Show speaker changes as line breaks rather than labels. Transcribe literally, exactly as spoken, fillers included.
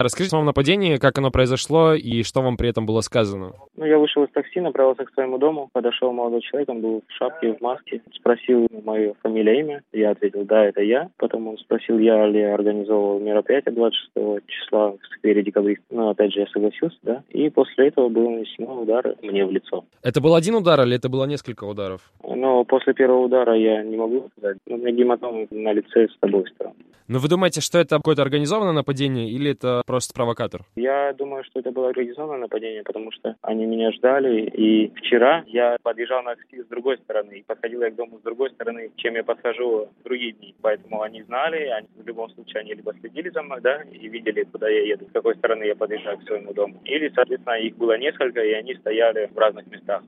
Расскажите вам о нападении, как оно произошло и что вам при этом было сказано.
Ну, я вышел из такси, направился к своему дому, подошел молодой человек, он был в шапке, в маске, спросил мою фамилию, имя, я ответил, да, это я. Потом он спросил, я ли организовывал мероприятие двадцать шестого числа в сквере Декабристов. Ну, опять же, я согласился, да. И после этого был нанесен удар мне в лицо.
Это был один удар или это было несколько ударов?
Но после первого удара я не могу сказать. У меня гематомы на лице с обоих сторон.
Но вы думаете, что это какое-то организованное нападение или это просто провокатор?
Я думаю, что это было организованное нападение, потому что они меня ждали. И вчера я подъезжал на такси с другой стороны. И подходил я к дому с другой стороны, чем я подхожу в другие дни. Поэтому они знали, они в любом случае они либо следили за мной, да, и видели, куда я еду, с какой стороны я подъезжаю к своему дому. Или, соответственно, их было несколько, и они стояли в разных местах.